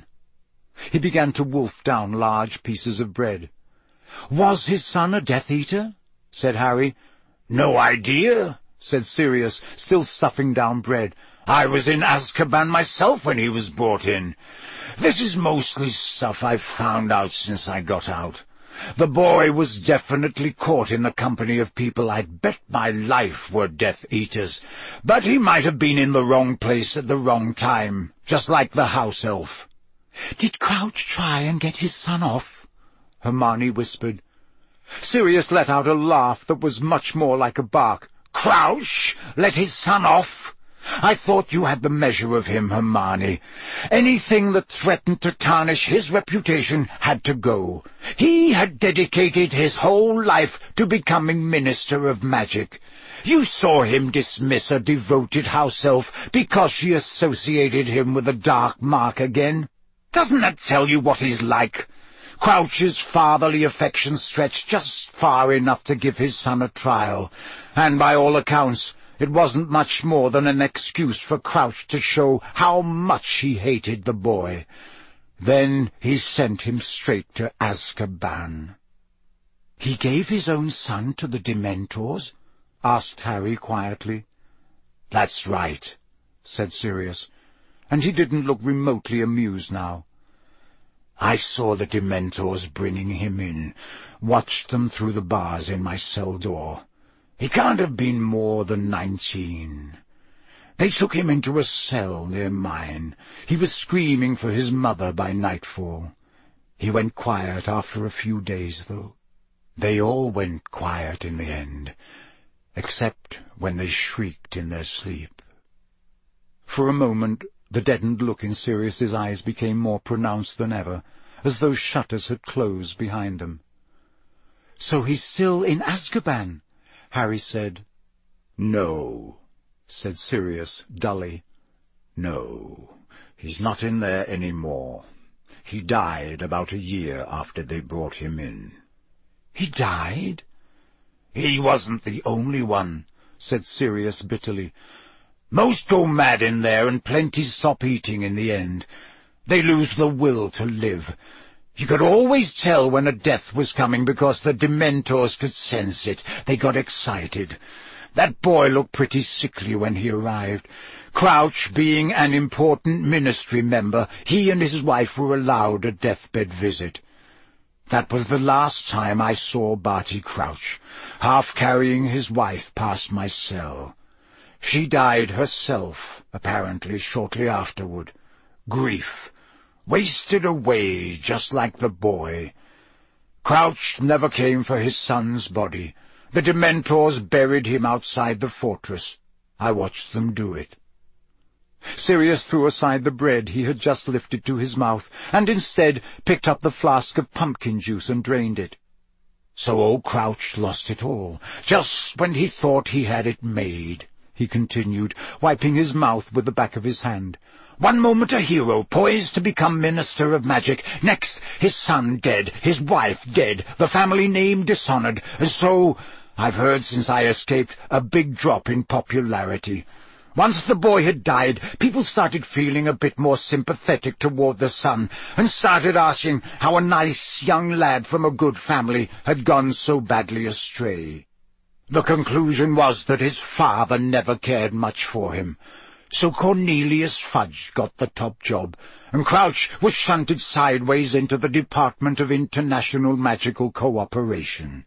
He began to wolf down large pieces of bread. "Was his son a Death Eater?" said Harry. "No idea," said Sirius, still stuffing down bread. "I was in Azkaban myself when he was brought in. This is mostly stuff I've found out since I got out. The boy was definitely caught in the company of people I'd bet my life were Death Eaters, but he might have been in the wrong place at the wrong time, just like the house elf." "Did Crouch try and get his son off?" Hermione whispered. Sirius let out a laugh that was much more like a bark. "Crouch let his son off? I thought you had the measure of him, Hermione. Anything that threatened to tarnish his reputation had to go. He had dedicated his whole life to becoming Minister of Magic. You saw him dismiss a devoted house elf because she associated him with the dark mark again. Doesn't that tell you what he's like? Crouch's fatherly affection stretched just far enough to give his son a trial, and by all accounts it wasn't much more than an excuse for Crouch to show how much he hated the boy. Then he sent him straight to Azkaban." "He gave his own son to the Dementors?" asked Harry quietly. "That's right," said Sirius, and he didn't look remotely amused now. "I saw the Dementors bringing him in, watched them through the bars in my cell door. He can't have been more than nineteen. They took him into a cell near mine. He was screaming for his mother by nightfall. He went quiet after a few days, though. They all went quiet in the end, except when they shrieked in their sleep." For a moment the deadened look in Sirius's eyes became more pronounced than ever, as though shutters had closed behind them. "So he's still in Azkaban?" Harry said. "No," said Sirius dully. "No, he's not in there any more. He died about a year after they brought him in." "He died?" "He wasn't the only one," said Sirius bitterly. "Most go mad in there, and plenty stop eating in the end. They lose the will to live. You could always tell when a death was coming because the Dementors could sense it. They got excited. That boy looked pretty sickly when he arrived. Crouch being an important ministry member, he and his wife were allowed a deathbed visit. That was the last time I saw Barty Crouch, half carrying his wife past my cell. She died herself, apparently, shortly afterward. Grief. Wasted away, just like the boy. Crouch never came for his son's body. The Dementors buried him outside the fortress. I watched them do it." Sirius threw aside the bread he had just lifted to his mouth, and instead picked up the flask of pumpkin juice and drained it. "So old Crouch lost it all, just when he thought he had it made," he continued, wiping his mouth with the back of his hand. "One moment a hero, poised to become Minister of Magic. Next, his son dead, his wife dead, the family name dishonored. And so, I've heard since I escaped, a big drop in popularity. Once the boy had died, people started feeling a bit more sympathetic toward the son, and started asking how a nice young lad from a good family had gone so badly astray. The conclusion was that his father never cared much for him. So Cornelius Fudge got the top job, and Crouch was shunted sideways into the Department of International Magical Cooperation."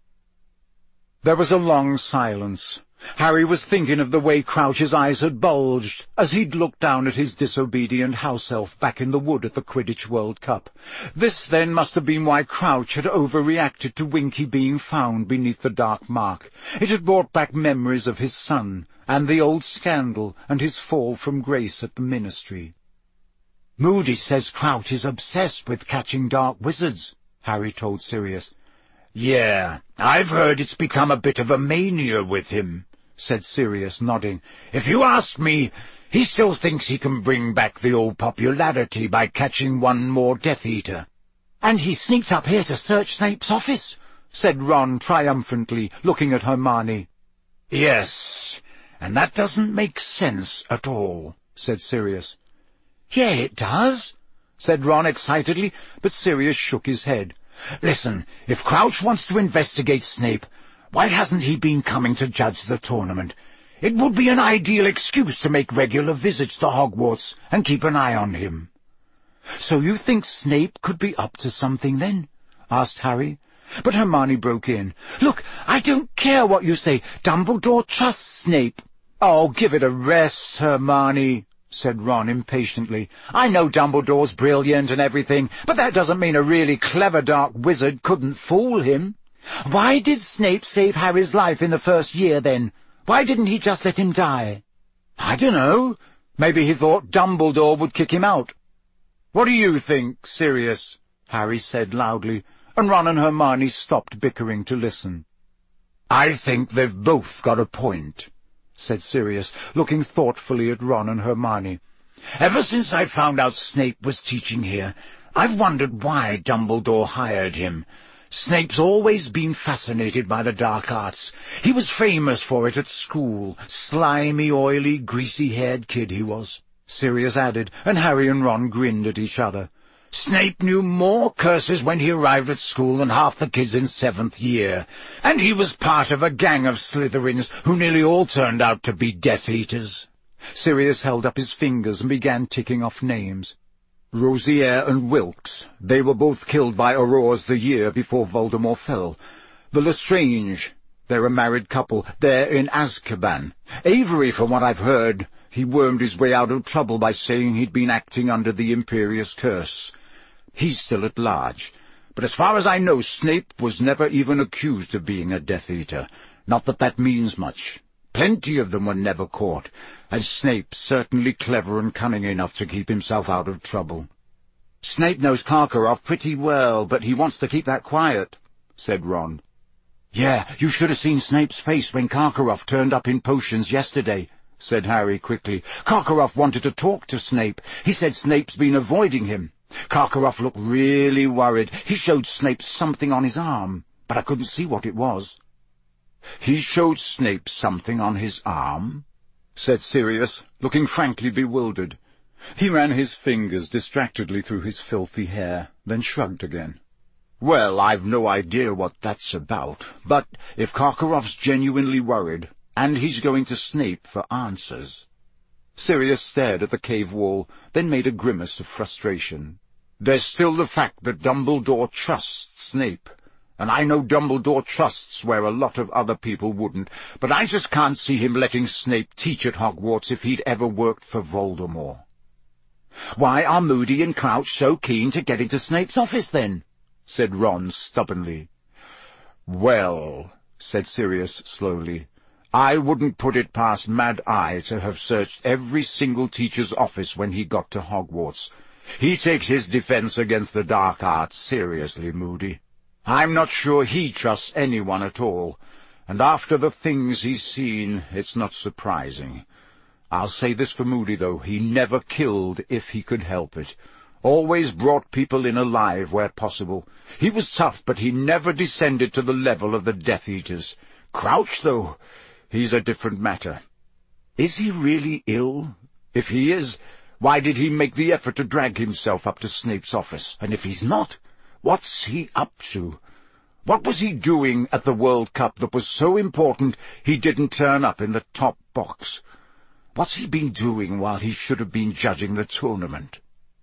There was a long silence. Harry was thinking of the way Crouch's eyes had bulged as he'd looked down at his disobedient house-elf back in the wood at the Quidditch World Cup. This, then, must have been why Crouch had overreacted to Winky being found beneath the dark mark. It had brought back memories of his son, and the old scandal, and his fall from grace at the Ministry. "Moody says Crouch is obsessed with catching dark wizards," Harry told Sirius. "Yeah, I've heard it's become a bit of a mania with him," said Sirius, nodding. "If you ask me, he still thinks he can bring back the old popularity by catching one more Death Eater." "And he sneaked up here to search Snape's office," said Ron triumphantly, looking at Hermione. "Yes, and that doesn't make sense at all," said Sirius. "Yeah, it does," said Ron excitedly, but Sirius shook his head. "Listen, if Crouch wants to investigate Snape, why hasn't he been coming to judge the tournament? It would be an ideal excuse to make regular visits to Hogwarts and keep an eye on him." "So you think Snape could be up to something, then?" asked Harry. But Hermione broke in. "Look, I don't care what you say. Dumbledore trusts Snape." "Oh, give it a rest, Hermione," said Ron impatiently. "I know Dumbledore's brilliant and everything, but that doesn't mean a really clever dark wizard couldn't fool him." "Why did Snape save Harry's life in the first year, then? Why didn't he just let him die?" "I don't know. Maybe he thought Dumbledore would kick him out." "What do you think, Sirius?" Harry said loudly, and Ron and Hermione stopped bickering to listen. "I think they've both got a point," said Sirius, looking thoughtfully at Ron and Hermione. "Ever since I found out Snape was teaching here, I've wondered why Dumbledore hired him. Snape's always been fascinated by the dark arts. He was famous for it at school. Slimy, oily, greasy-haired kid he was," Sirius added, and Harry and Ron grinned at each other. "Snape knew more curses when he arrived at school than half the kids in seventh year, and he was part of a gang of Slytherins who nearly all turned out to be Death Eaters." Sirius held up his fingers and began ticking off names. "Rosier and Wilkes, they were both killed by Aurors the year before Voldemort fell. The Lestrange, they're a married couple, they're in Azkaban. Avery, from what I've heard, He wormed his way out of trouble by saying he'd been acting under the Imperious curse. He's still at large, but as far as I know, Snape was never even accused of being a Death Eater. Not that that means much. Plenty of them were never caught, and Snape's certainly clever and cunning enough to keep himself out of trouble. Snape knows Karkaroff pretty well, but he wants to keep that quiet, said Ron. Yeah, you should have seen Snape's face when Karkaroff turned up in potions yesterday, said Harry quickly. Karkaroff wanted to talk to Snape. He said Snape's been avoiding him. Karkaroff looked really worried. He showed Snape something on his arm, but I couldn't see what it was. He showed Snape something on his arm? Said Sirius, looking frankly bewildered. He ran his fingers distractedly through his filthy hair, then shrugged again. Well, I've no idea what that's about, but if Karkaroff's genuinely worried, and he's going to Snape for answers... Sirius stared at the cave wall, then made a grimace of frustration. There's still the fact that Dumbledore trusts Snape, and I know Dumbledore trusts where a lot of other people wouldn't, but I just can't see him letting Snape teach at Hogwarts if he'd ever worked for Voldemort. Why are Moody and Crouch so keen to get into Snape's office, then? Said Ron stubbornly. Well, said Sirius slowly, I wouldn't put it past Mad Eye to have searched every single teacher's office when he got to Hogwarts. He takes his defense against the dark arts seriously, Moody. I'm not sure he trusts anyone at all, and after the things he's seen, it's not surprising. I'll say this for Moody, though, he never killed if he could help it. Always brought people in alive where possible. He was tough, but he never descended to the level of the Death Eaters. Crouch, though, he's a different matter. Is he really ill? If he is, why did he make the effort to drag himself up to Snape's office? And if he's not, what's he up to? What was he doing at the World Cup that was so important he didn't turn up in the top box? What's he been doing while he should have been judging the tournament?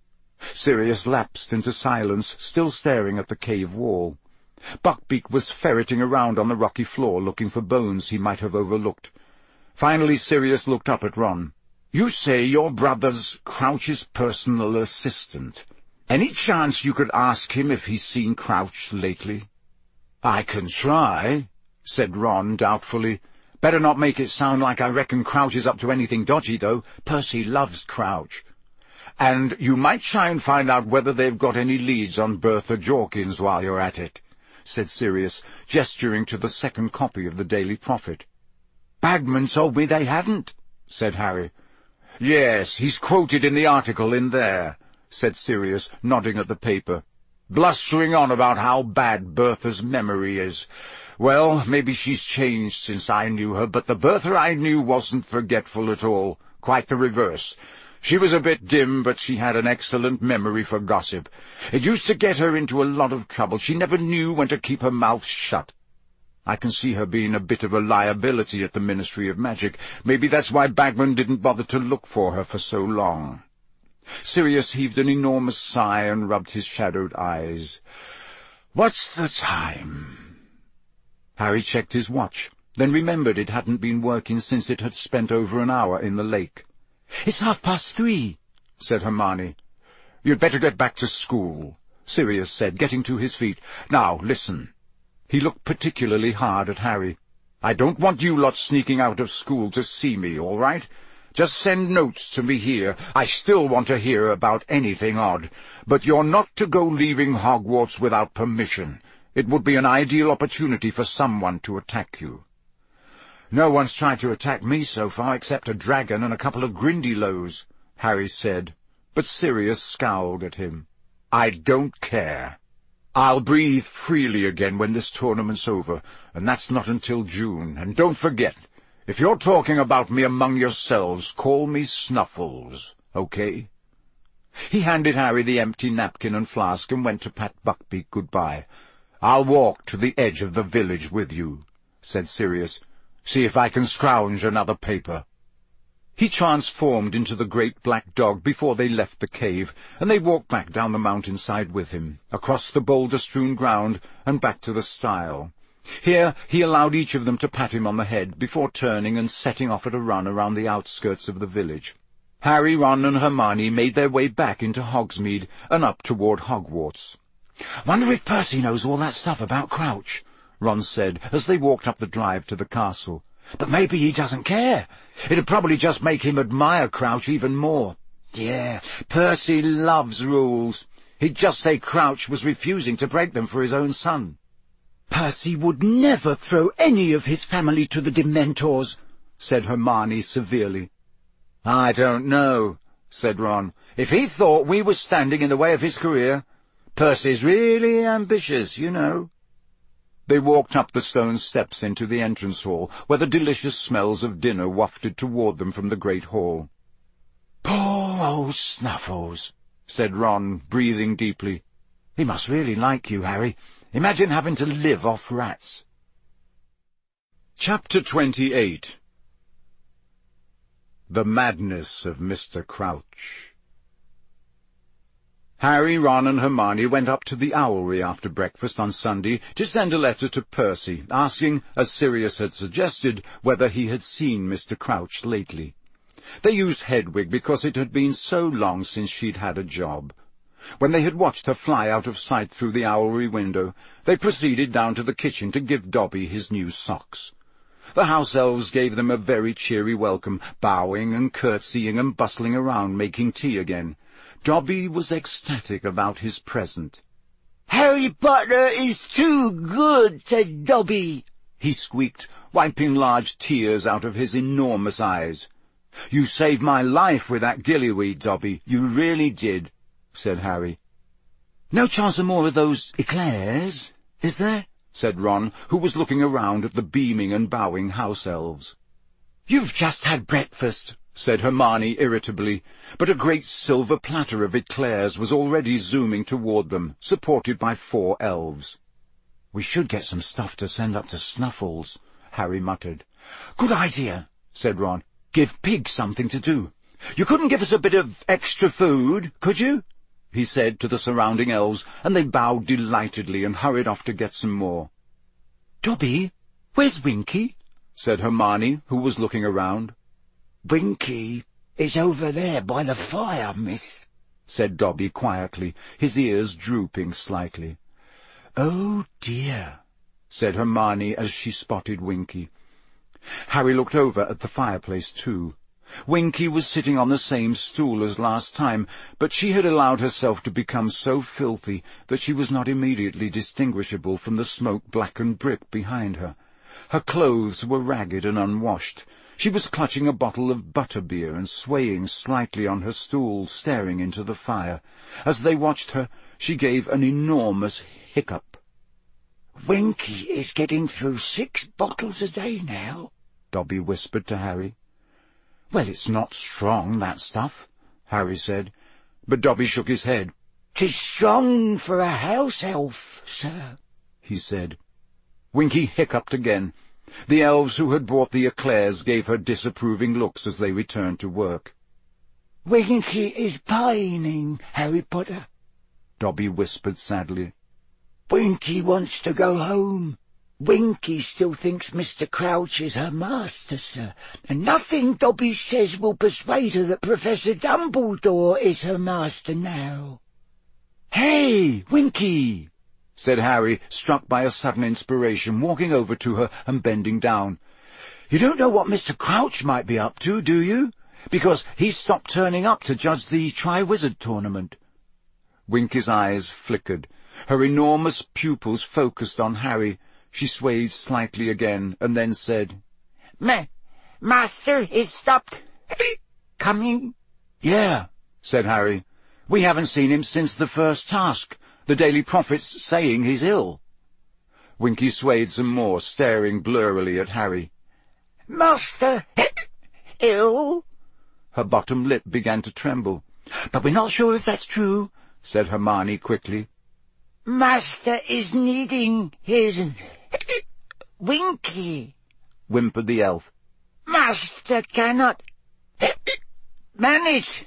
Sirius lapsed into silence, still staring at the cave wall. Buckbeak was ferreting around on the rocky floor, looking for bones he might have overlooked. Finally Sirius looked up at Ron. You say your brother's Crouch's personal assistant. Any chance you could ask him if he's seen Crouch lately? I can try, said Ron doubtfully. Better not make it sound like I reckon Crouch is up to anything dodgy, though. Percy loves Crouch. And you might try and find out whether they've got any leads on Bertha Jorkins while you're at it, said Sirius, gesturing to the second copy of the Daily Prophet. Bagman told me they hadn't, said Harry. Yes, he's quoted in the article in there, said Sirius, nodding at the paper. Blustering on about how bad Bertha's memory is. Well, maybe she's changed since I knew her, but the Bertha I knew wasn't forgetful at all. Quite the reverse. She was a bit dim, but she had an excellent memory for gossip. It used to get her into a lot of trouble. She never knew when to keep her mouth shut. I can see her being a bit of a liability at the Ministry of Magic. Maybe that's why Bagman didn't bother to look for her for so long. Sirius heaved an enormous sigh and rubbed his shadowed eyes. What's the time? Harry checked his watch, then remembered it hadn't been working since it had spent over an hour in the lake. It's half past three, said Hermione. You'd better get back to school, Sirius said, getting to his feet. Now, listen. He looked particularly hard at Harry. I don't want you lot sneaking out of school to see me, all right? Just send notes to me here. I still want to hear about anything odd. But you're not to go leaving Hogwarts without permission. It would be an ideal opportunity for someone to attack you. No one's tried to attack me so far except a dragon and a couple of Grindylows, Harry said, but Sirius scowled at him. I don't care. I'll breathe freely again when this tournament's over, and that's not until June. And don't forget, if you're talking about me among yourselves, call me Snuffles, okay? He handed Harry the empty napkin and flask and went to pat Buckbeak goodbye. I'll walk to the edge of the village with you, said Sirius. See if I can scrounge another paper. He transformed into the great black dog before they left the cave, and they walked back down the mountainside with him, across the boulder-strewn ground and back to the stile. Here he allowed each of them to pat him on the head before turning and setting off at a run around the outskirts of the village. Harry, Ron and Hermione made their way back into Hogsmeade and up toward Hogwarts. "Wonder if Percy knows all that stuff about Crouch," Ron said as they walked up the drive to the castle. "But maybe he doesn't care. It'd probably just make him admire Crouch even more. Yeah, Percy loves rules. He'd just say Crouch was refusing to break them for his own son." "Percy would never throw any of his family to the Dementors," said Hermione severely. "I don't know," said Ron. "If he thought we were standing in the way of his career, Percy's really ambitious, you know." They walked up the stone steps into the entrance hall, where the delicious smells of dinner wafted toward them from the great hall. "Poor old Snuffles," said Ron, breathing deeply. "He must really like you, Harry. Imagine having to live off rats." Chapter twenty-eight. The Madness of Mister Crouch. Harry, Ron and Hermione went up to the Owlry after breakfast on Sunday to send a letter to Percy, asking, as Sirius had suggested, whether he had seen Mister Crouch lately. They used Hedwig because it had been so long since she'd had a job. When they had watched her fly out of sight through the Owlry window, they proceeded down to the kitchen to give Dobby his new socks. The house elves gave them a very cheery welcome, bowing and curtsying and bustling around making tea again. Dobby was ecstatic about his present. "Harry Potter is too good," said Dobby, he squeaked, wiping large tears out of his enormous eyes. "You saved my life with that gillyweed, Dobby, you really did," said Harry. "No chance of more of those eclairs, is there?" said Ron, who was looking around at the beaming and bowing house elves. "You've just had breakfast," said Hermione irritably, but a great silver platter of eclairs was already zooming toward them, supported by four elves. "We should get some stuff to send up to Snuffles," Harry muttered. "Good idea," said Ron. "Give Pig something to do. You couldn't give us a bit of extra food, could you?" he said to the surrounding elves, and they bowed delightedly and hurried off to get some more. "Dobby, where's Winky?" said Hermione, who was looking around. "Winky is over there by the fire, miss," said Dobby quietly, his ears drooping slightly. "Oh, dear," said Hermione as she spotted Winky. Harry looked over at the fireplace, too. Winky was sitting on the same stool as last time, but she had allowed herself to become so filthy that she was not immediately distinguishable from the smoke-blackened brick behind her. Her clothes were ragged and unwashed. She was clutching a bottle of butterbeer and swaying slightly on her stool, staring into the fire. As they watched her, she gave an enormous hiccup. "Winky is getting through six bottles a day now," Dobby whispered to Harry. "Well, it's not strong, that stuff," Harry said, but Dobby shook his head. "'Tis strong for a house elf, sir," he said. Winky hiccuped again. The elves who had brought the eclairs gave her disapproving looks as they returned to work. "Winky is pining, Harry Potter," Dobby whispered sadly. "Winky wants to go home. Winky still thinks Mister Crouch is her master, sir, and nothing Dobby says will persuade her that Professor Dumbledore is her master now." "Hey, Winky!" said Harry, struck by a sudden inspiration, walking over to her and bending down. "You don't know what Mister Crouch might be up to, do you? Because he's stopped turning up to judge the Triwizard Tournament." Winky's eyes flickered. Her enormous pupils focused on Harry. She swayed slightly again, and then said, Ma Master is stopped coming." "Yeah," said Harry. "We haven't seen him since the first task, the Daily Prophet's saying he's ill." Winky swayed some more, staring blurrily at Harry. "Master ill?" Her bottom lip began to tremble. "But we're not sure if that's true," said Hermione quickly. "Master is needing his Winky," whimpered the elf. "Master cannot manage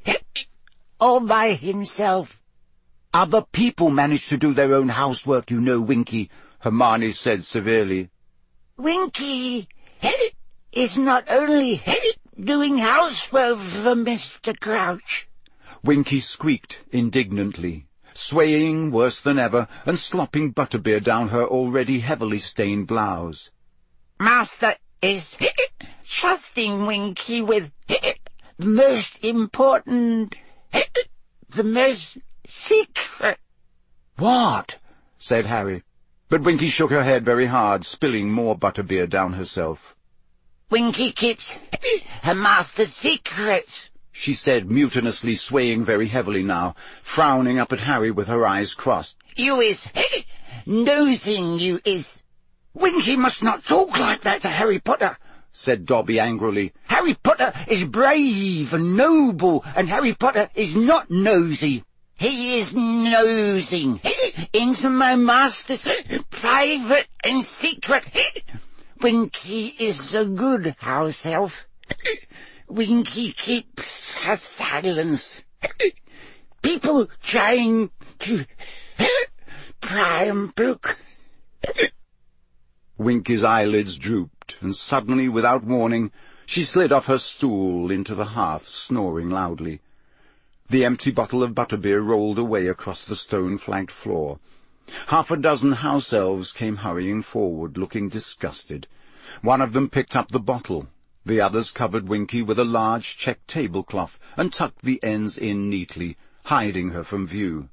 all by himself." "Other people manage to do their own housework, you know, Winky," Hermione said severely. Winky is not only doing housework for Mister Crouch. Winky squeaked indignantly, swaying worse than ever and slopping butterbeer down her already heavily stained blouse. Master is trusting Winky with the most important, the most secret. What? Said Harry. But Winky shook her head very hard, spilling more butterbeer down herself. Winky keeps her master's secrets, she said, mutinously, swaying very heavily now, frowning up at Harry with her eyes crossed. You is nosing, you is. Winky must not talk like that to Harry Potter, said Dobby angrily. Harry Potter is brave and noble, and Harry Potter is not nosy. He is nosing into my master's private and secret. Winky is a good house elf. Winky keeps her silence. People trying to pry and poke. Winky's eyelids drooped, and suddenly, without warning, she slid off her stool into the hearth, snoring loudly. The empty bottle of butterbeer rolled away across the stone-flagged floor. Half a dozen house elves came hurrying forward, looking disgusted. One of them picked up the bottle. The others covered Winky with a large check tablecloth and tucked the ends in neatly, hiding her from view.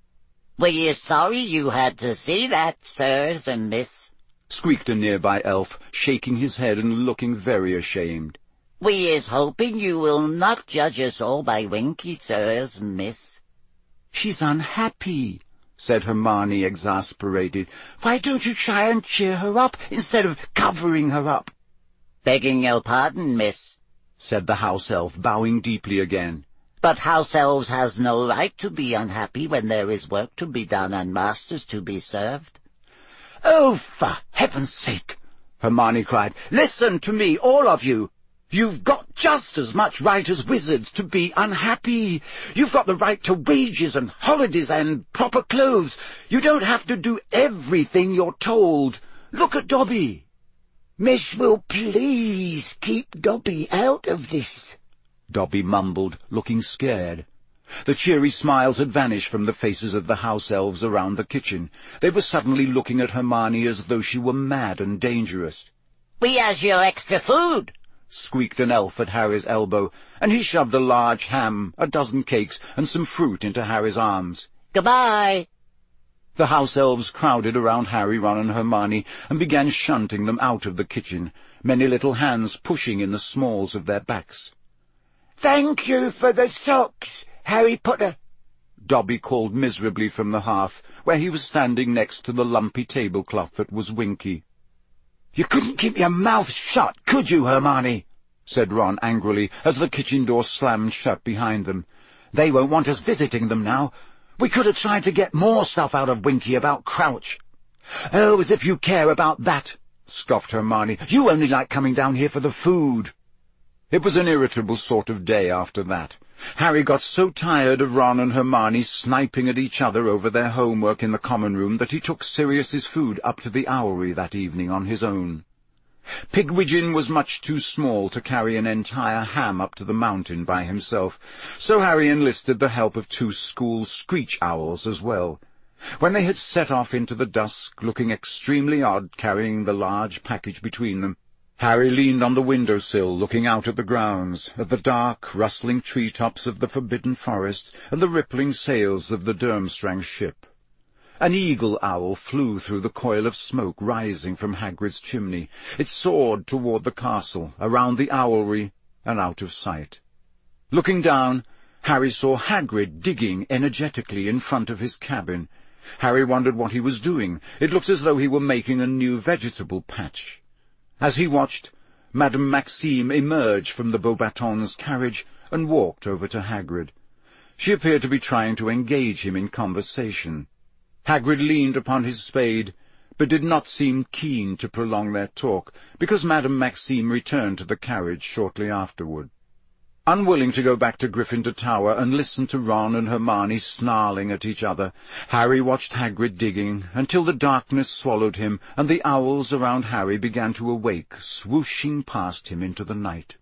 "We're sorry you had to see that, sirs and miss," squeaked a nearby elf, shaking his head and looking very ashamed. "We is hoping you will not judge us all by Winky, sirs and miss." "She's unhappy," said Hermione, exasperated. "Why don't you try and cheer her up instead of covering her up?" "Begging your pardon, miss," said the house elf, bowing deeply again. "but house elves has no right to be unhappy when there is work to be done and masters to be served." "Oh, for heaven's sake," Hermione cried, "listen to me, all of you. You've got just as much right as wizards to be unhappy. You've got the right to wages and holidays and proper clothes. You don't have to do everything you're told. Look at Dobby." "Miss will please keep Dobby out of this," Dobby mumbled, looking scared. The cheery smiles had vanished from the faces of the house elves around the kitchen. They were suddenly looking at Hermione as though she were mad and dangerous. "We has your extra food," squeaked an elf at Harry's elbow, and he shoved a large ham, a dozen cakes, and some fruit into Harry's arms. "Goodbye." The house elves crowded around Harry, Ron, and Hermione, and began shunting them out of the kitchen, many little hands pushing in the smalls of their backs. "Thank you for the socks, Harry Potter," Dobby called miserably from the hearth, where he was standing next to the lumpy tablecloth that was Winky. "You couldn't keep your mouth shut, could you, Hermione?" said Ron angrily, as the kitchen door slammed shut behind them. "They won't want us visiting them now. We could have tried to get more stuff out of Winky about Crouch." "Oh, as if you care about that," scoffed Hermione. "You only like coming down here for the food." It was an irritable sort of day after that. Harry got so tired of Ron and Hermione sniping at each other over their homework in the common room that he took Sirius's food up to the Owlery that evening on his own. Pigwidgeon was much too small to carry an entire ham up to the mountain by himself, so Harry enlisted the help of two school screech owls as well. When they had set off into the dusk, looking extremely odd, carrying the large package between them, Harry leaned on the window-sill, looking out at the grounds, at the dark, rustling tree-tops of the Forbidden Forest, and the rippling sails of the Durmstrang ship. An eagle-owl flew through the coil of smoke rising from Hagrid's chimney. It soared toward the castle, around the Owlery, and out of sight. Looking down, Harry saw Hagrid digging energetically in front of his cabin. Harry wondered what he was doing. It looked as though he were making a new vegetable patch. As he watched, Madame Maxime emerged from the Beauxbatons' carriage and walked over to Hagrid. She appeared to be trying to engage him in conversation. Hagrid leaned upon his spade, but did not seem keen to prolong their talk, because Madame Maxime returned to the carriage shortly afterward. Unwilling to go back to Gryffindor Tower and listen to Ron and Hermione snarling at each other, Harry watched Hagrid digging until the darkness swallowed him and the owls around Harry began to awake, swooshing past him into the night.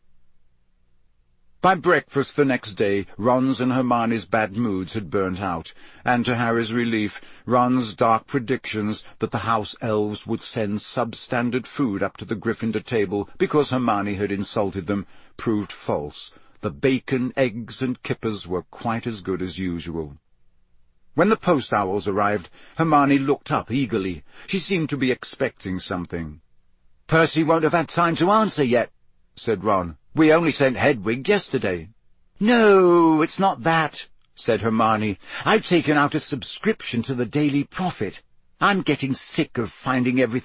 By breakfast the next day, Ron's and Hermione's bad moods had burnt out, and to Harry's relief, Ron's dark predictions that the house elves would send substandard food up to the Gryffindor table because Hermione had insulted them proved false. The bacon, eggs, and kippers were quite as good as usual. When the post owls arrived, Hermione looked up eagerly. She seemed to be expecting something. "Percy won't have had time to answer yet," said Ron. "We only sent Hedwig yesterday." "No, it's not that," said Hermione. "I've taken out a subscription to the Daily Prophet. I'm getting sick of finding everything